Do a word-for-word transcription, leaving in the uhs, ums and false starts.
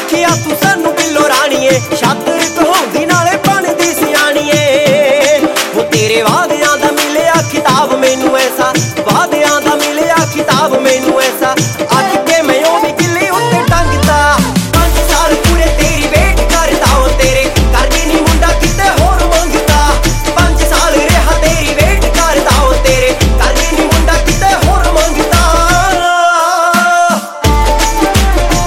ਵੇਖਿਆ ਤੂੰ ਸਾਨੂੰ ਬਿੱਲੋ ਰਾਣੀਏ, ਛਾਤਰ ਕਹਾਉਂਦੀ ਨਾ